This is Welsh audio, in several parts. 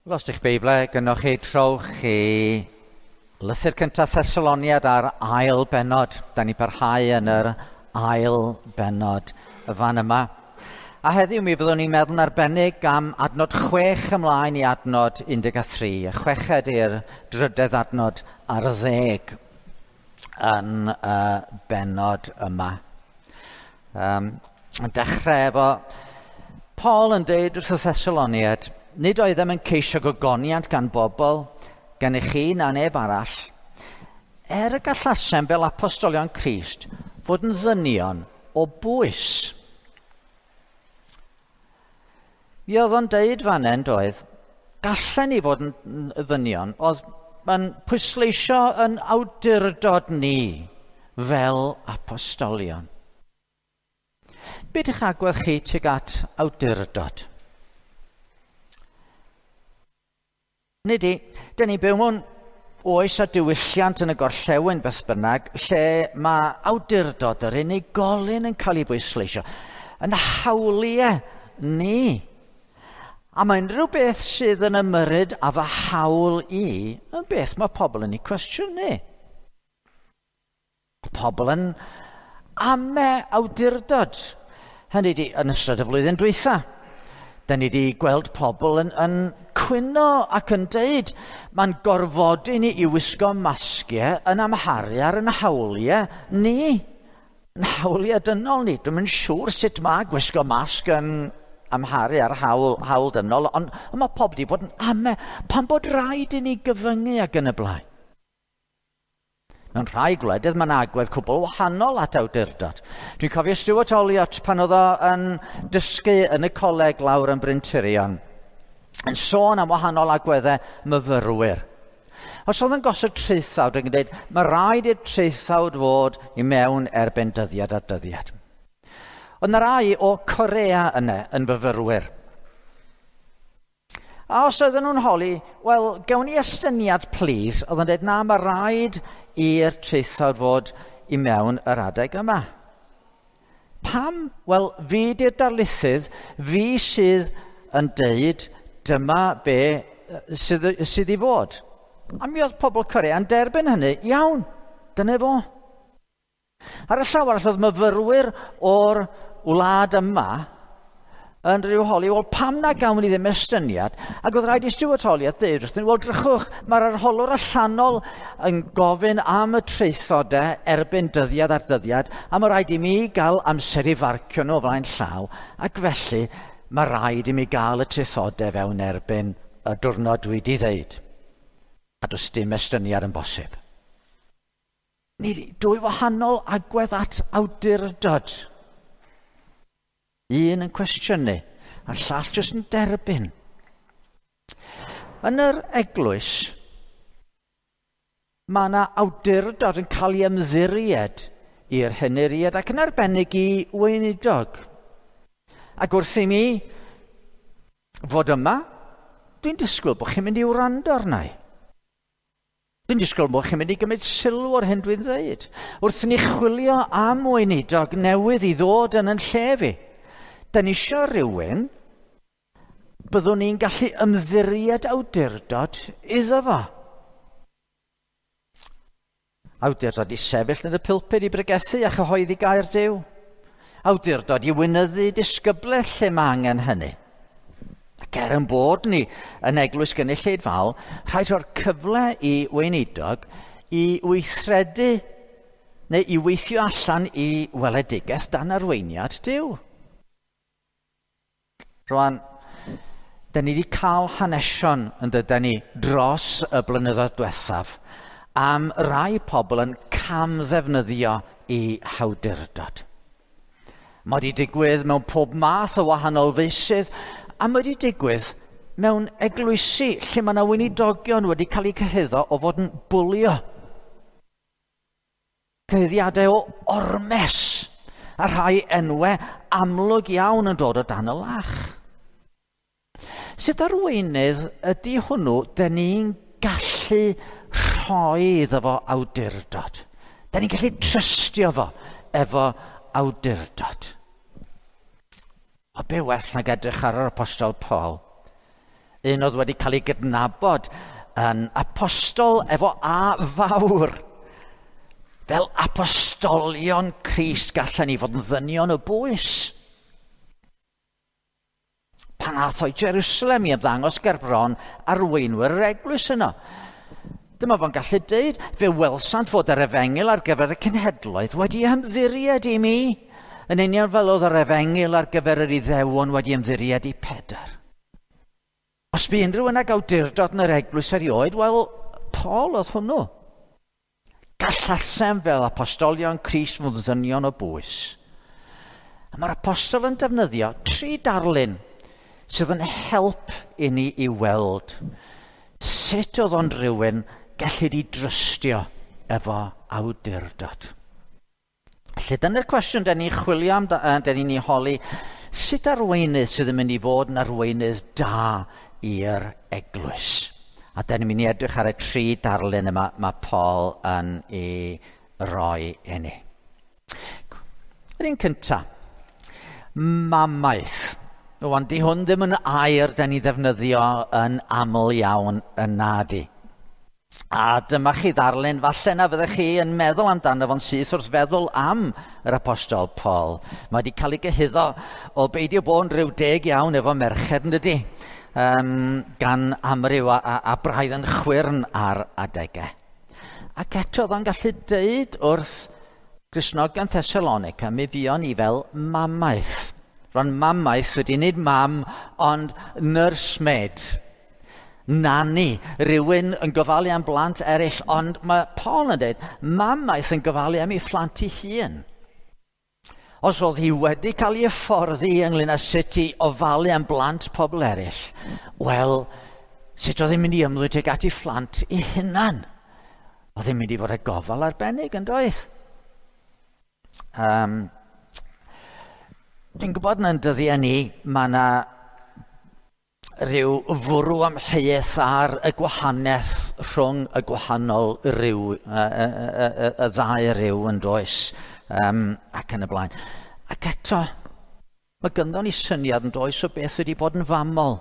Os ydych Beiblau, gynnwch chi trowch chi Lythyr Cyntaf Thessaloniad ar ail benod. Da ni parhau yn yr ail benod y fan yma. A heddiw mi fyddwn ni'n meddwl yn arbennig am adnod 6 ymlaen i adnod 13. Y chweched i'r drydedd adnod ar 10 yn benod yma. Yn dechrau efo Paul yn deud wrth y Thessaloniad, nid oeddem yn ceisio gogoniant gan bobl, gan i chi na neb arall, y gallasem fel apostolion Crist fod yn ddynion o bwys. Mi oedd o'n deud fan hyn doedd, gallen ni fod yn ddynion, oedd yn pwysleisio yn awdurdod ni fel apostolion. Be ydych agwedd chi tuag at awdurdod? Nid i, dyn ni byw mewn oes a diwylliant yn y gorllewin beth bynnag, lle mae awdurdod yr unigolyn yn cael ei bwysleisio, yn hawliau ni. A mae unrhyw beth sydd yn ymyrryd a fy hawl i, yn beth mae pobl yn ei cwestiynu. Pobl yn ame awdurdod. Hynny di, yn ystod y flwyddyn dwytha. Da ni wedi gweld pobl yn cwyno ac yn deud, mae'n gorfodi ni i wisgo masgiau yn amharu ar yn hawliau ni. Yn hawliau dynol ni. Dwi'n siŵr sut mae gwisgo masg yn amharu ar hawl dynol, ond mae pobl wedi bod yn ame pan bod rhaid i ni gyfyngu ac yn y blaen. Mewn rhai gwledydd mae'n agwedd cwbl wahanol at awdurdod. Dwi'n cofio Stuart Olliott pan oedd o yn dysgu yn y coleg lawr yn Bryn Tirion, yn sôn am wahanol agweddau myfyrwyr. Os oedd yn gosod traethawd, yn dweud, mae rhaid i'r traethawd fod i mewn erbyn dyddiad a dyddiad. Ond yna rai o Corea yna yn fyfyrwyr. A os oedden nhw'n holi, wel, gawn ni estyniad plis, oedd yn dweud, na, mae rhaid i'r traethawd fod i mewn yr adeg yma. Pam? Wel, fi di'r darlithydd, fi sydd yn deud, dyma be sydd i fod. A mi oedd pobl Corea yn derbyn hynny, iawn, dyna fo. Ar y llaw arall oedd myfyrwyr o'r wlad yma, yn rhyw holi, wel, pam na gawn ni ddim estyniad? Ac oedd rhaid i Stuart Olliott ddeud wrthyn, wel, drychwch, mae'r arholwr allanol yn gofyn am y traethodau erbyn dyddiad ar dyddiad, a mae rhaid i mi gael amser i farcio nhw o flaen llaw, ac felly mae rhaid i mi gael y traethodau fewn erbyn y diwrnod dwi wedi ddeud. A does dim estyniad yn bosib. Ni dwy wahanol agwedd at awdurdod. Un yn cwestiynu, a'r llall jyst yn derbyn. Yn yr eglwys, mae yna awdurdod yn cael ei ymddiried i'r henuriad ac yn arbennig i weinidog. Ac wrth i mi fod yma, dwi'n disgwyl bod chi'n mynd i wrando arna i. Dwi'n disgwyl bod chi'n mynd i gymryd sylw o'r hyn dwi'n dweud. Wrth ni chwilio am weinidog newydd i ddod yn lle fi. Da ni isio rhywun, byddwn ni'n gallu ymddiried awdurdod iddo fo. Awdurdod i sefyll yn y pulpud i bregethu a chyhoeddi gair Duw. Awdurdod i wynyddu disgyblaeth lle mae angen hynny. Ac yn bod ni yn eglwys gynulleidfaol, rhaid o'r cyfle i weinidog i weithredu neu i weithio allan i weledigaeth dan arweiniad Duw. Rwan, da ni wedi cael hanesion yn dydyn ni dros y blynyddoedd diwethaf am rai pobl yn camddefnyddio i hawdurdod. Mae wedi digwydd mewn pob math o wahanol feisydd, a mae wedi digwydd mewn eglwysi lle mae yna weinidogion wedi cael eu cyhuddo o fod yn bwlio. Cyhuddiadau o ormes, a rhai enwau amlwg iawn yn dod o dan y lach. Sut arweinydd ydy hwnnw, da ni'n gallu rhoi iddo fo awdurdod. Da ni'n gallu trystio fo efo awdurdod. O be well nag edrych ar yr apostol Paul un oedd wedi cael ei gydnabod yn apostol efo A fawr. Fel apostolion Crist gallen ni fod yn ddynion y bwys. Pan ath o'i Jerusalem i ymddangos ger bron arweinwyr yr eglwys yno. Dyma fo'n gallu dweud, fe welsant fod yr efengil ar gyfer y cenhedloedd wedi ymddiried i mi, yn union fel oedd yr efengil ar gyfer yr Iddewon wedi ymddiried i Pedr. Os bu unrhyw yn ag awdurdod yn yr eglwys erioed, wel, Paul oedd hwnnw. Gallasem fel apostolion Crist fod yn ddynion o bwys. A mae'r apostol yn defnyddio 3 darlun sydd yn help i ni i weld sut oedd o'n rhywun gallu di drystio efo awdurdod. Felly dyna'r cwestiwn dyn ni'n chwilio am, dyn ni'n holi, sut arweinydd sydd yn mynd i fod yn arweinydd da i'r eglwys? A dyn ni'n mynd i edrych ar y 3 darlun yma mae Paul yn ei roi i ni. Yr un cyntaf, mamaeth. Wan, di hwn ddim yn air dyn ni ddefnyddio yn aml iawn yn nadi. A dyma chi ddarlun, falle na fyddech chi yn meddwl amdano fo'n syth wrth feddwl am yr apostol Paul. Mae wedi cael ei gyhuddo o beidio bod yn rhyw deg iawn efo merched yn dydi, gan amryw a braidd yn chwyrn ar adegau. Ac eto oedd o'n gallu dweud wrth Gristnogion Thessalonica, mi fuon ni fel mamaeth. Ron mamaeth wedi nid mam, ond nursemaid. Nani, rhywun yn gofalu am blant eraill, ond mae Paul yn dweud, mamaeth yn gofalu am ei phlant ei hun. Os oedd hi wedi cael ei hyfforddi ynglyn â sut i ofalu am blant pobl eraill, wel, sut oedd hi'n mynd i ymddwyd ag at ei phlant ei hunan? Oedd hi'n mynd i fod y gofal arbennig yn doedd? Dwi'n gwybod yn dyddiau ni, mae yna rhyw fwrw amheuaeth ar y gwahaniaeth rhwng y gwahanol ryw, y ddau ryw yn does, ac yn y blaen. Ac eto, mae gynddon ni syniad yn does o beth wedi bod yn famol.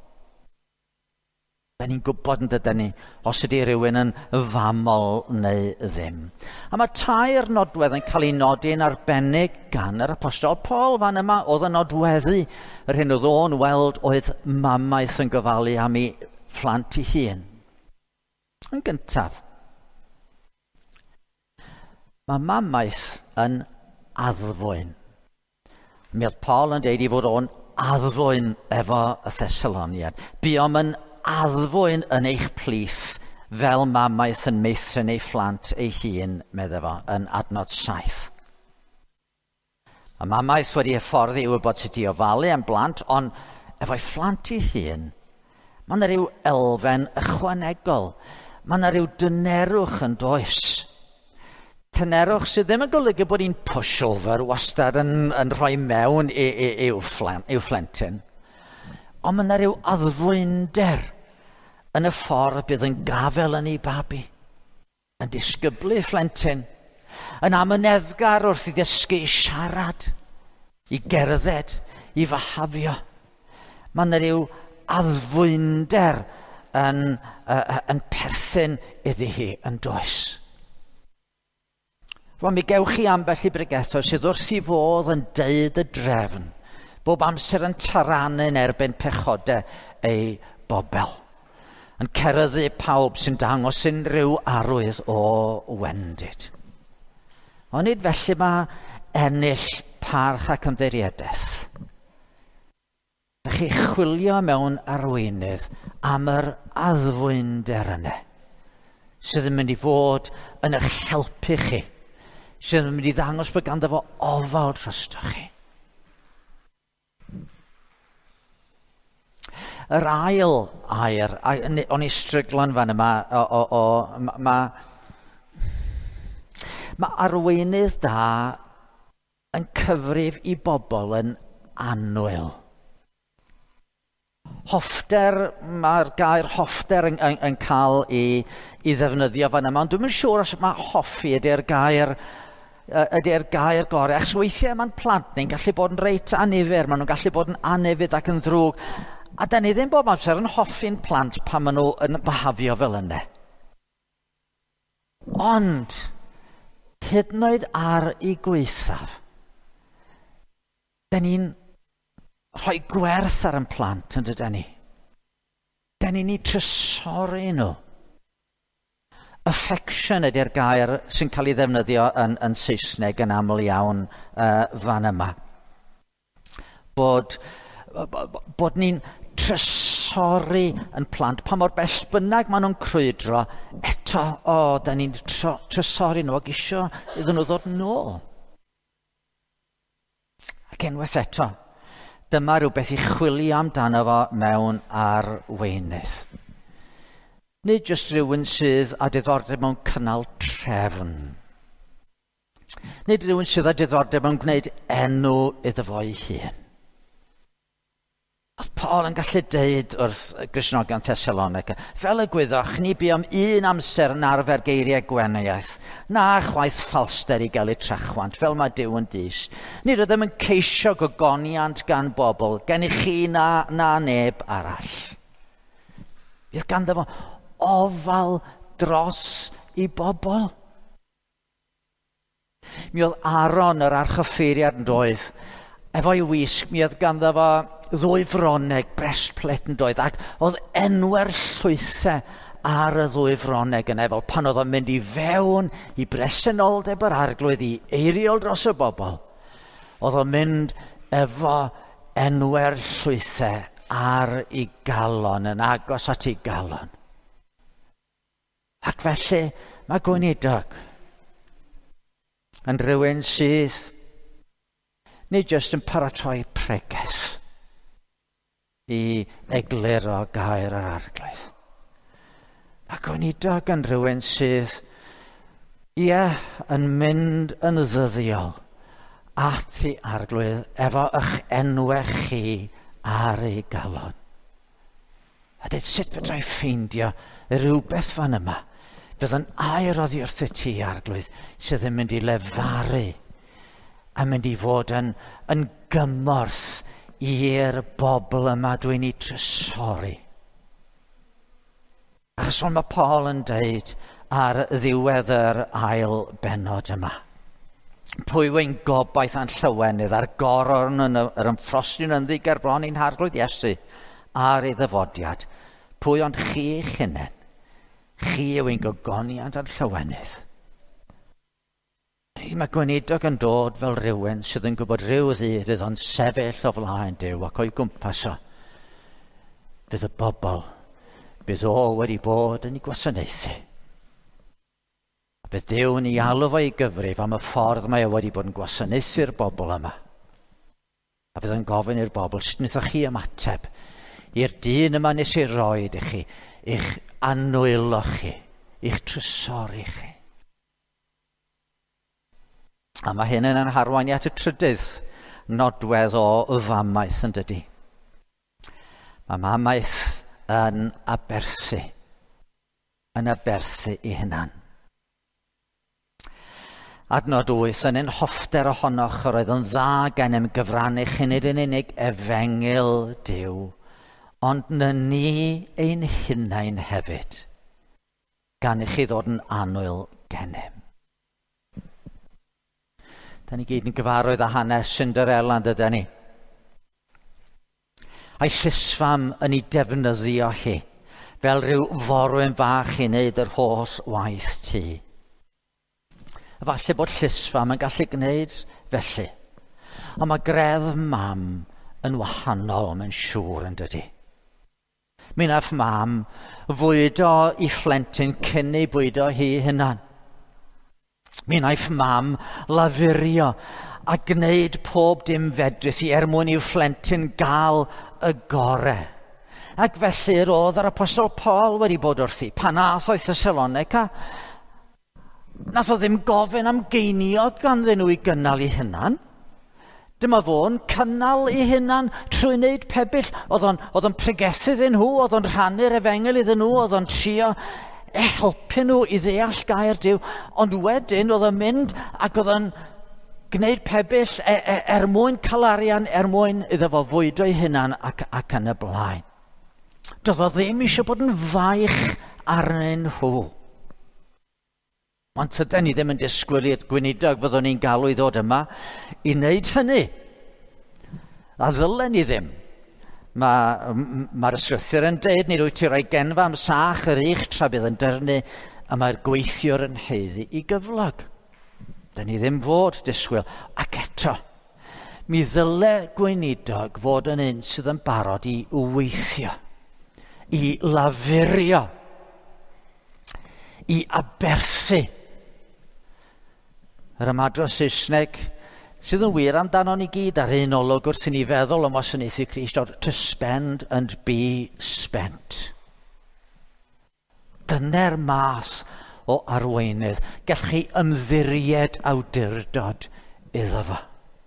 Da ni'n gwybod yn dydyn ni, os ydy rhywun yn famol neu ddim. A mae 2 nodwedd yn cael ei nodi yn arbennig gan yr apostol Paul fan yma, oedd yn nodweddu yr hyn oedd o'n weld oedd mamaeth yn gofalu am ei phlant ei hun. Yn gyntaf, mae mamaeth yn addfwyn. Mi oedd Paul yn deud i fod o'n addfwyn efo y Thessaloniad. Buom yn addfwyn yn eich plith fel mamaeth yn meithrin ei phlant ei hun, medda fo, yn adnod 7. Mae mamaeth wedi hyfforddi i wybod sut i ofalu am blant, ond efo'i phlant ei hun, mae yna ryw elfen ychwanegol. Mae yna ryw dynerwch yn does. Tynerwch sydd ddim yn golygu bod hi'n pushover wastad yn rhoi mewn i'w phlentyn. Ond mae yna ryw addfwynder yn y ffordd bydd yn gafel yn ei babi, yn disgyblu phlentyn, yn amyneddgar wrth i ddysgu i siarad, i gerdded, i fahafio. Mae yna ryw addfwynder yn perthyn iddi hi yn does. Rwan, mi gewch chi ambell i bregethwr sydd wrth i fodd yn deud y drefn, bob amser yn tarannu'n erbyn pechodau ei bobel, yn ceryddu pawb sy'n dangos unrhyw arwydd o wendid. Ond nid felly mae ennill parch ac ymddiriedeth. Dych chi chwilio mewn arweinydd am yr addfwynder yna, sydd yn mynd i fod yn eich helpu chi, sydd yn mynd i ddangos bod ganddo fo ofal drostoch chi. Yr ail air, o'n i stryglo'n fan yma, mae arweinydd da yn cyfrif i bobl yn annwyl. Hoffter, mae'r gair hoffter yn cael i ddefnyddio fan yma, ond dwi'n yn siŵr os mae hoffi ydy'r gair gorau. Achos weithiau mae'n plant ni'n gallu bod yn reit annifyr, maen nhw'n gallu bod yn anifydd ac yn ddrwg. A da ni ddim bob amser yn hoffi'n plant pan maen nhw yn behafio fel yna. Ond, hyd yn oed ar ei gweithaf, da ni'n rhoi gwerth ar yn plant yn dydyn ni. Da ni'n ei trysori nhw. Affection ydy'r gair sy'n cael ei ddefnyddio yn Saesneg yn aml iawn fan yma. Bod ni'n trysori yn plant pa mor bell bynnag maen nhw'n crwydro, eto, da ni'n trysori nhw ac isio iddyn nhw ddod nôl. Ac unwaith eto, dyma rhywbeth i chwilio amdano fo mewn arweinydd. Nid jyst rhywun sydd â diddordeb mewn cynnal trefn. Nid rhywun sydd â diddordeb mewn gwneud enw iddo fo ei hun. Oedd Paul yn gallu deud wrth Gristnogion Thessalonica, fel y gwyddwch, ni bu am un amser yn arfer geiriau gwenaeth, na chwaith falster i gael ei trachwant, fel mae Duw yn dis. Nid ydym yn ceisio gogoniant gan bobl, gen i chi na neb arall. Bydd ganddo fo ofal dros i bobl. Mi oedd Aaron yr archoffeiriad yn doedd, efo'i wisg, mi oedd ganddo fo ddwy froneg, breastplate yn doedd, ac oedd enwer llwythau ar y ddwy froneg yna, fel pan oedd o'n mynd i fewn i bresenoldeb yr arglwydd, i eiriol dros y bobl. Oedd o'n mynd efo enwer llwythau ar ei galon, yn agos at ei galon. Ac felly, mae Gweinidog yn rhywun sydd nid jyst yn paratoi preges i egluro gair yr arglwydd. Mae Gweinidog yn rhywun sydd, yn mynd yn ddyddiol at ei arglwydd efo eich enwau chi ar ei galon. A dweud, sut fedra i ffeindio rhywbeth fan yma? Fydd yn air oddi wrth y ti arglwydd sydd yn mynd i lefaru a mynd i fod yn gymorth i'r bobl yma dwi'n ei trysori. Achos ond mae Paul yn deud ar ddiwedd yr ail bennod yma. Pwy wy'n gobaith a'n llywenydd ar gororn yr ymffrosyn yn ddiger bron i'n harglwydd Iesu ar ei ddyfodiad. Pwy ond chi eich hunain? Chi yw ein gogoniant a'n llywenydd. Mae Gweinidog yn dod fel rhywun sydd yn gwybod rhyw ddydd fydd o'n sefyll o flaen Duw ac o'i gwmpas o. Bydd y bobl, bydd o wedi bod yn ei gwasanaethu. Bydd Duw yn ei alw fo i gyfrif am y ffordd mae o wedi bod yn gwasanaethu'r bobl yma. A bydd yn gofyn i'r bobl, sut wnaethoch chi ymateb i'r dyn yma nes i roed i chi, i'ch anwylo chi, i'ch trysori chi. A mae hyn yn harwain at y trydydd nodwedd o famaeth yn dydy. Mae mamaeth yn aberthu i hunan. Adnod 8, yn ein hoffter ohonoch yr oedd yn dda gennym gyfrannu chi nid yn unig efengil Duw, ond na ni ein hunain hefyd, gan i chi ddod yn annwyl gennym. Da ni gyd yn gyfarwydd â hanes Cinderella, dydyn ni. A'i llysfam yn ei defnyddio hi, fel rhyw forwyn fach i wneud yr holl waith tŷ. Falle bod llysfam yn gallu gwneud felly. Ond mae gredd mam yn wahanol, mae'n siŵr yn dydy. Mi wnaeth mam fwydo i phlentyn cyn ei bwydo hi hunan. Mi wnaeth mam lafurio a gwneud pob dim fedrith i mwyn i'w phlentyn gael y gorau. Ac felly roedd yr apostol Paul wedi bod wrthi. Pan ath o'i Thessalonica, nath o ddim gofyn am geiniog ganddyn nhw i gynnal eu hunan. Dyma fo'n cynnal eu hunan trwy wneud pebyll. Oedd o'n pregethu iddyn nhw, oedd o'n rhannu'r efengel iddyn nhw, oedd o'n trio helpu nhw i ddeall gair Duw. Ond wedyn oedd o'n mynd ac oedd o'n gwneud pebyll mwyn cael arian, mwyn iddo fo fwydo'i hunan ac yn y blaen. Doedd o ddim eisiau bod yn faich arnyn nhw. Ond tydyn ni ddim yn disgwyl i'r gweinidog fyddwn ni'n galw i ddod yma i wneud hynny. A ddylen ni ddim. Mae'r ysgrythur yn dweud, nid wyt ti roi genfa am sach yr eich tra bydd yn dyrnu a mae'r gweithiwr yn heiddi i gyflog. Dyn ni ddim fod disgwyl. Ac eto, mi ddyle gweinidog fod yn un sydd yn barod i weithio, i lafurio, i aberthu. Yr ymadrodd Saesneg sydd yn wir amdano ni gyd ar un olwg wrth i ni feddwl am wasanaethu Crist, to spend and be spent. Dyna'r math o arweinydd gallwch chi ymddiried awdurdod iddo fo.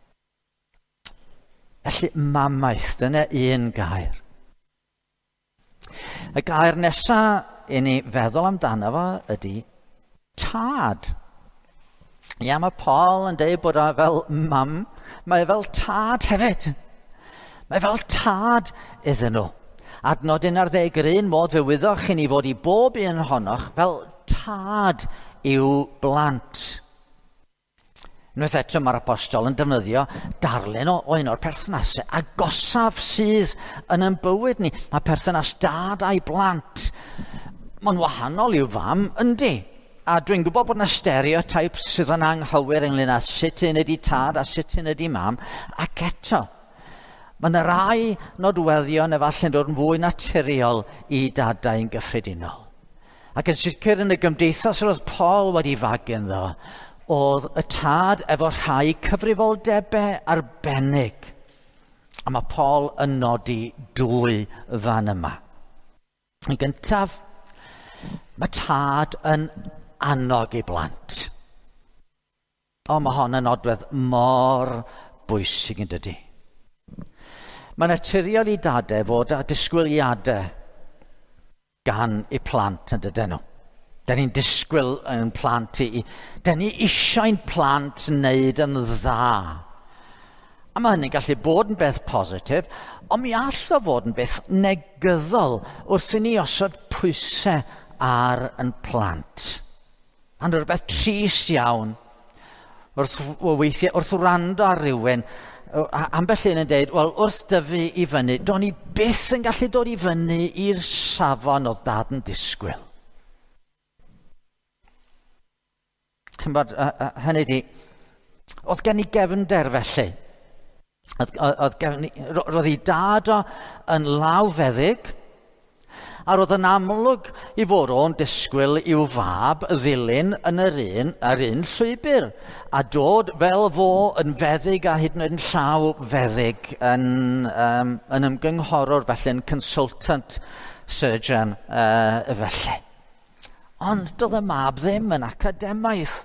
Felly mamaeth, dyna un gair. Y gair nesaf i ni feddwl amdano fo ydy tad. Ia, mae Paul yn dweud bod o fel mam, mae fel tad hefyd. Mae fel tad iddyn nhw. Adnod 11 yr un modd fe wyddwch i ni fod i bob un ohonoch fel tad i'w blant. Unwaith eto mae'r apostol yn defnyddio darlun o un o'r perthnasau agosaf sydd yn ein bywyd ni. Mae perthynas dad a'i blant. Mae'n wahanol i'w fam, yndi. A dwi'n gwybod bod yna stereotypes sydd yn anghywir ynglyn â sut hyn ydy tad a sut hyn ydy mam. Ac eto, mae yna rai nodweddion efallai'n dod yn fwy naturiol i dadau'n gyffredinol. Ac yn sicr yn y gymdeithas roedd Paul wedi fagu ynddo, oedd y tad efo rhai cyfrifoldebau arbennig. A mae Paul yn nodi dwy fan yma. Yn gyntaf, mae tad yn annog i blant. O, mae hon yn nodwedd mor bwysig yn dydy. Mae'n naturiol i dadau fod â disgwyliadau gan eu plant yn dydyn nhw. Da ni'n disgwyl yn plant i... Da ni eisiau'n plant wneud yn dda. A mae hynny'n gallu bod yn beth positif, ond mi all o fod yn beth negyddol wrth i ni osod pwysau ar yn plant. Ond rhywbeth trist iawn wrth wrando ar rywun, ambell un yn dweud, wel, wrth dyfu i fyny, do'n ni byth yn gallu dod i fyny i'r safon o dad yn disgwyl. Hynny di, oedd gen i gefnder felly. Roedd ei dad o yn lawfeddyg, a roedd yn amlwg i fod o'n disgwyl i'w fab ddilyn yn yr un llwybr, a dod fel fo yn feddyg a hyd yn oed yn llaw feddyg yn ymgynghorwr felly, yn consultant surgeon felly. Ond doedd y mab ddim yn academaidd.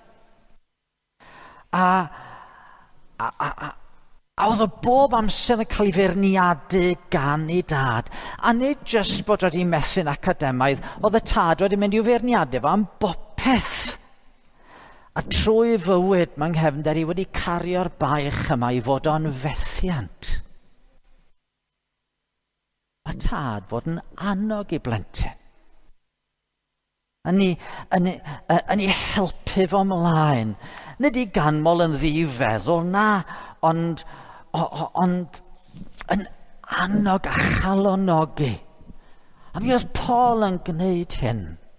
A oedd o bob amser yn cael ei feirniadu gan ei dad. A nid jyst bod wedi methu'n academaidd, oedd y tad wedi mynd i'w feirniadu fo am bopeth. A trwy fywyd mae nghefnder i wedi cario'r baich yma i fod o'n fethiant. Mae tad fod yn annog i blentyn. Yn ei helpu fo ymlaen. Nid i ganmol yn ddifeddwl na, ond yn annog a chalonogi. A mi oedd Paul yn gwneud hyn.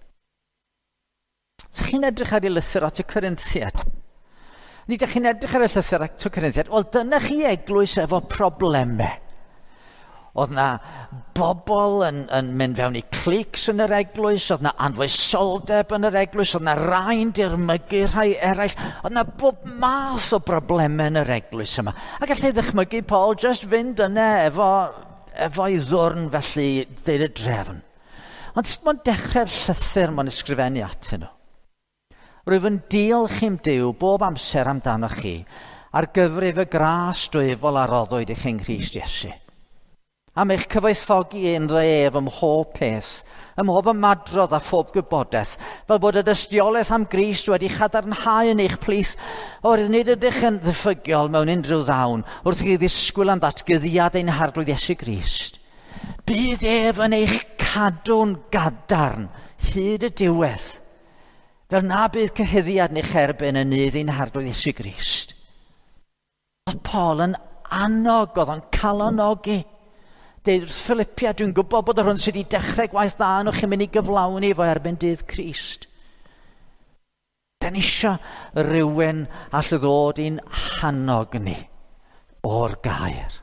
So chi'n edrych ar ei lythyr at y Corinthiad? Nid ydych chi'n edrych ar y llythyr at y Corinthiad? Wel, dyna chi eglwys efo problemau. Oedd na bobl yn mynd fewn i clics yn yr eglwys, oedd na anfoesoldeb yn yr eglwys, oedd na rai'n dirmygu rhai eraill, oedd na bob math o broblemau yn yr eglwys yma. A gallai ddychmygu Paul just fynd yna efo ei ddwrn felly ddeud y drefn. Ond mae'n dechrau'r llythyr mae'n ysgrifennu atyn nhw. Rwyf yn diolch i'm Duw bob amser amdano chi ar gyfrif y gras dwyfol a roddwyd i chi'n Christ Iesu. Am eich cyfoethogi ein ref ym mhob peth, ym mhob ymadrodd a phob gwybodaeth, fel bod y dystiolaeth am Grist wedi chadarnhau yn eich plith, oherwydd nid ydych yn ddiffygiol mewn unrhyw ddawn, wrth i chi ddisgwyl am ddatgyddiad ein harglwydd Iesu Grist. Bydd ef yn eich cadw'n gadarn hyd y diwedd. Fel na bydd cyhuddiad neu cherbyn yn nyddi'n hardwyd Iesu Grist. Oedd Paul yn annog, oedd o'n calonogi. Deud wrth Philipia, dwi'n gwybod bod yr hwn sydd wedi dechrau gwaith da nhw chi'n mynd i gyflawni fo erbyn dydd Crist. Da ni isio rhywun all ddod i'n hannog ni o'r gair.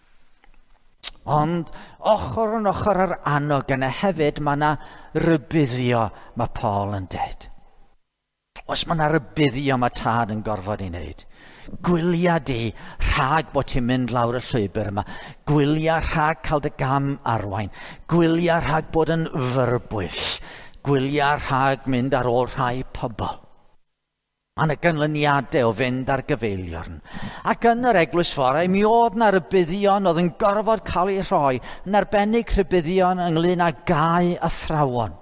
Ond ochr yn ochr ar annog yna hefyd mae yna rybuddio mae Paul yn dweud. Os mae yna rybuddio mae tad yn gorfod i wneud. Gwylia di rhag bod ti'n mynd lawr y llwybr yma. Gwylia rhag cael dy gam arwain. Gwylia rhag bod yn fyrbwyll. Gwylia rhag mynd ar ôl rhai pobl. Mae yna gynlyniadau o fynd ar gyfeiliorn. Ac yn yr eglwys ffordd, mi oedd yna rybuddion oedd yn gorfod cael ei rhoi, yn arbennig rybuddion ynglyn â gau athrawon.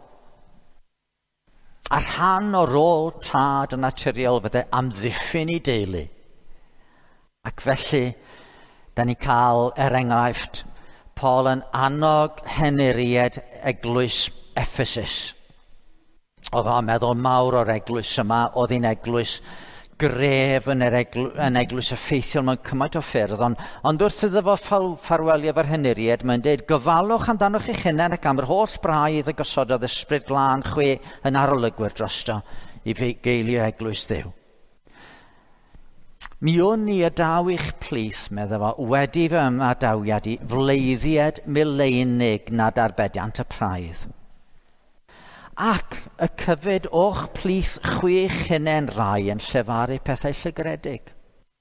A rhan o rôl tad yn naturiol fydde amddiffyn i deulu. Ac felly, da ni cael enghraifft, Paul yn annog henuried eglwys Ephesus. Oedd o'n meddwl mawr o'r eglwys yma, oedd hi'n eglwys gref yn eglwys effeithiol mewn cymaint o ffyrdd, ond wrth iddo fo ffarwelio efo'r henuried, mae'n dweud, gofalwch amdanoch eich hunain ac am yr holl braidd y gosododd ysbryd glân chwe yn arolygwyr drosto i geilio eglwys Dduw. Mi o'n ni adaw i'ch plith, meddwl fo, wedi fy ymadawiad i fleiddiad mileinig nad arbediant y praidd. Ac y cyfyd o'ch plith chwech hunain rai yn llefaru pethau llygredig.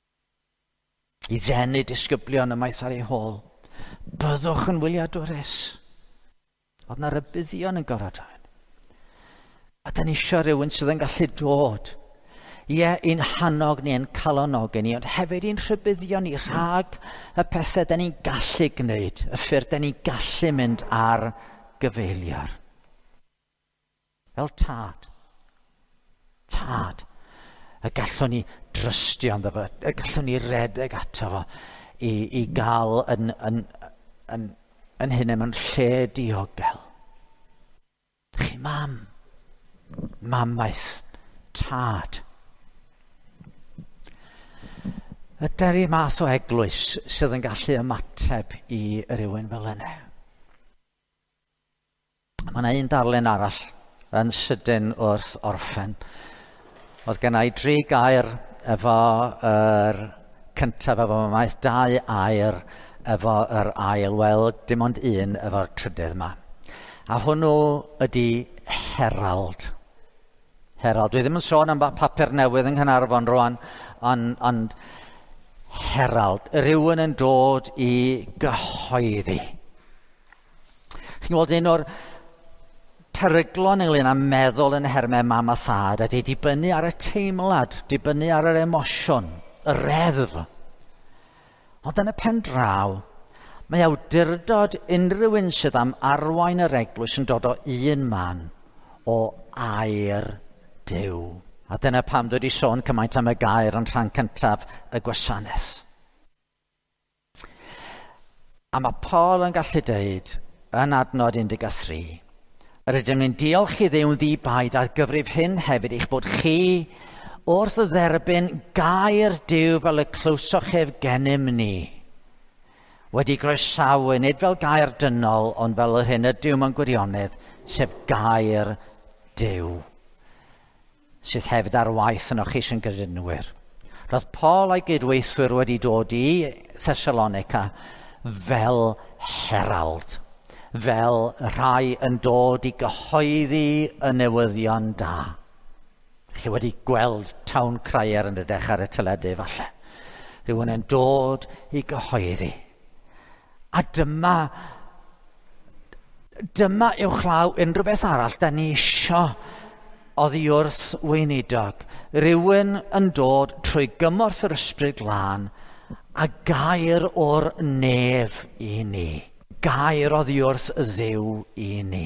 I ddenu disgyblion y maith ar ei hôl. Byddwch yn wyliadwrus. Oedd na rybuddion yn gorodau. A da ni isio rhywun sydd yn gallu dod. Ie, un hannog ni, yn calonog ni, ond hefyd un rhybuddion ni rhag y pethau da ni'n gallu gwneud, y ffyrdd da ni'n gallu mynd ar gyfeilior. Fel tad. Tad. Y gallwn ni drystio ynddo fo, y gallwn ni redeg ato fo i gael yn hynny mewn lle diogel. Chi mam. Mamaeth. Tad. Ydy'r math o eglwys sydd yn gallu ymateb i rywun fel yna. Mae yna un darlun arall yn sydyn wrth orffen. Oedd gen i 3 gair efo yr cyntaf efo maeth, 2 air efo yr ail, wel, dim ond 1 efo'r trydydd yma. A hwnnw ydy herald. Herald. Dwi ddim yn sôn am papur newydd yng Nghanarfon rwan, ond herald. Rhywun yn dod i gyhoeddi. Chi'n gweld un o'r peryglon ynglyn â meddwl yn hermau mam a thad, a di dibynnu ar y teimlad, dibynnu ar yr emosiwn, y reddf. Ond yn y pen draw, mae awdurdod unrhyw un sydd am arwain yr eglwys yn dod o un man, o air Duw. A dyna pam dwi wedi sôn cymaint am y gair yn rhan cyntaf y gwasanaeth. A mae Paul yn gallu deud yn adnod 13, rydym ni'n diolch i Dduw ddi-baid ar gyfrif hyn hefyd eich bod chi wrth y dderbyn gair Duw fel y clywsoch ef gennym ni. Wedi groesawu, nid fel gair dynol, ond fel yr hyn y Duw mewn gwirionedd, sef gair Duw, sydd hefyd ar waith yn o'ch sy'n gydynwyr. Roedd Paul a'i gydweithwyr wedi dod i Thessalonica fel herald, fel rhai yn dod i gyhoeddi y newyddion da. Chi wedi gweld tawn Craier yn edrych ar y teledu falle. Rhywun yn dod i gyhoeddi. A dyma uwchlaw unrhyw beth arall da ni isio oddi wrth weinidog. Rhywun yn dod trwy gymorth yr ysbryd glân a gair o'r nef i ni. Gair oddi wrth y Dduw i ni.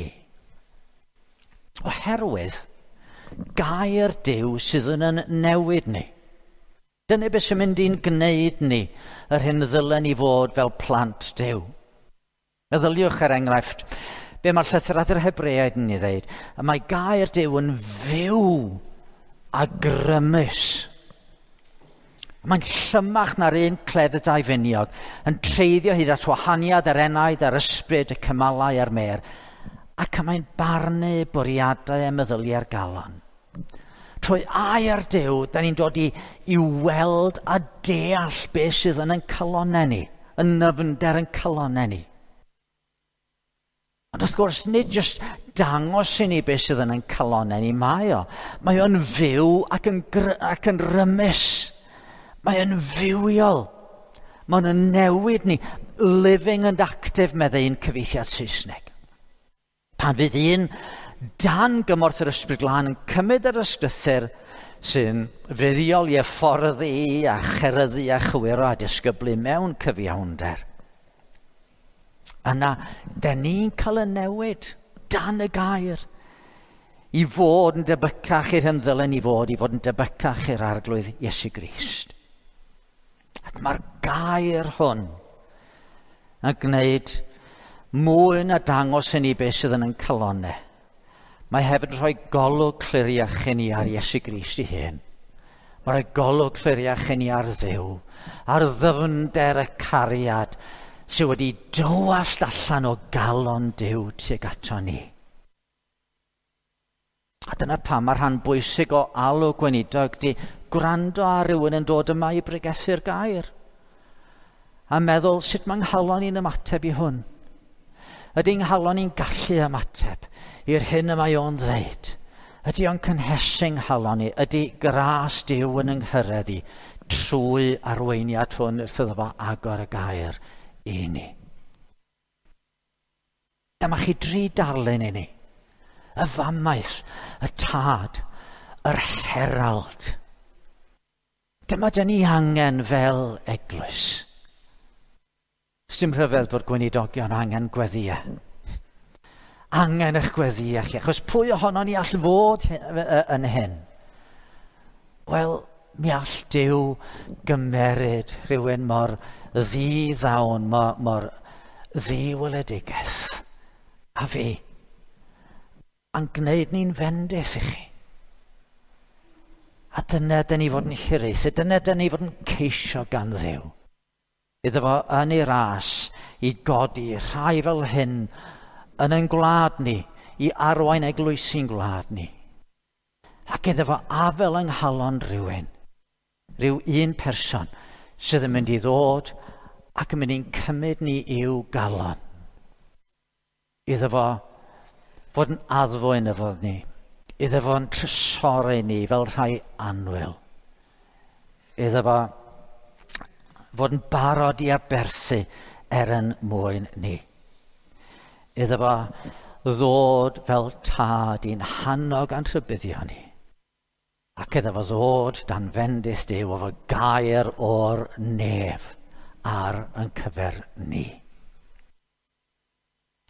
Oherwydd, gair Duw sydd yn newid ni. Dyna beth sy'n mynd i'n gwneud ni yr hyn ddylen ni fod fel plant Duw. Meddyliwch enghraifft, be mae'r llythyr at yr Hebreaid yn ei ddeud, a mae gair Duw yn fyw a grymus. Mae'n llymach na'r un cleddydau finiog, yn treiddio hyd at wahaniad yr enaid, yr ysbryd, y cymalau a'r mer, ac mae'n barnu bwriadau a meddyliau'r galon. Trwy air Duw, da ni'n dod i weld a deall beth sydd yn calonau ni, yn nyfnder yn calonau ni. Ond wrth gwrs, nid jyst dangos i ni beth sydd yn calonau ni, mae o'n fyw ac yn rymus. Mae yn fywiol. Mae'n yn newid ni. Living and active, meddai'n cyfieithiad Saesneg. Pan fydd un dan gymorth yr ysbryd glân yn cymryd yr ysglythyr sy'n fuddiol i hyfforddi a cheryddu a chywiro a disgyblu mewn cyfiawnder. Yna, da ni'n cael y newid dan y gair i fod yn debycach i'r hyn ddylen i fod yn debycach i'r arglwydd Iesu Grist. Ac mae'r gair hwn yn gwneud mwy na dangos i ni beth sydd yn calonau. Mae hefyd yn rhoi golwg cliriach i ni ar Iesu Grist ei hun. Mae'n rhoi golwg cliriach i ni ar Dduw, ar ddyfnder y cariad sydd wedi dywallt allan o galon Duw tuag ato ni. A dyna pam mae'r rhan bwysig o alw gweinidog di gwrando ar rywun yn dod yma i bregethu'r gair. A meddwl sut mae'n nghalon ni'n ymateb i hwn. Ydy nghalon ni'n gallu ymateb i'r hyn y mae o'n ddeud. Ydy o'n cynhesu'n nghalon ni. Ydy gras Duw yn ynghyreddi trwy arweiniad hwn wrth iddo fo agor y gair i ni. Dyma chi 3 darlun i ni. Y famaeth, y tad, yr herald. Dyma dyn ni angen fel eglwys. Sdim rhyfedd bod gweinidogion angen gweddiau. Angen eich gweddiau chi. Achos pwy ohono ni all fod yn hyn? Wel, mi all Duw gymeryd rhywun mor ddi-ddawn, mor ddi-weledigaeth. A fi. A'n gwneud ni'n fendus i chi. A dyna dyn ni fod yn hiraethu, dyna dyn ni fod yn ceisio gan Dduw. Iddo fo yn ei ras i godi rhai fel hyn yn ein gwlad ni, i arwain eglwysu'n gwlad ni. Ac iddo fo afel yng nghalon rhywun, rhyw un person sydd yn mynd i ddod ac yn mynd i'n cymryd ni i'w galon. Iddo fo fod yn addfwyn efo ni, iddo fo'n trysori ni fel rhai annwyl. Iddo fo fod yn barod i aberthu yn mwyn ni. Iddo fo ddod fel tad i'n hannog a'n rhybuddio ni. Ac iddo fo ddod dan fendith Duw o fo gair o'r nef ar yn cyfer ni.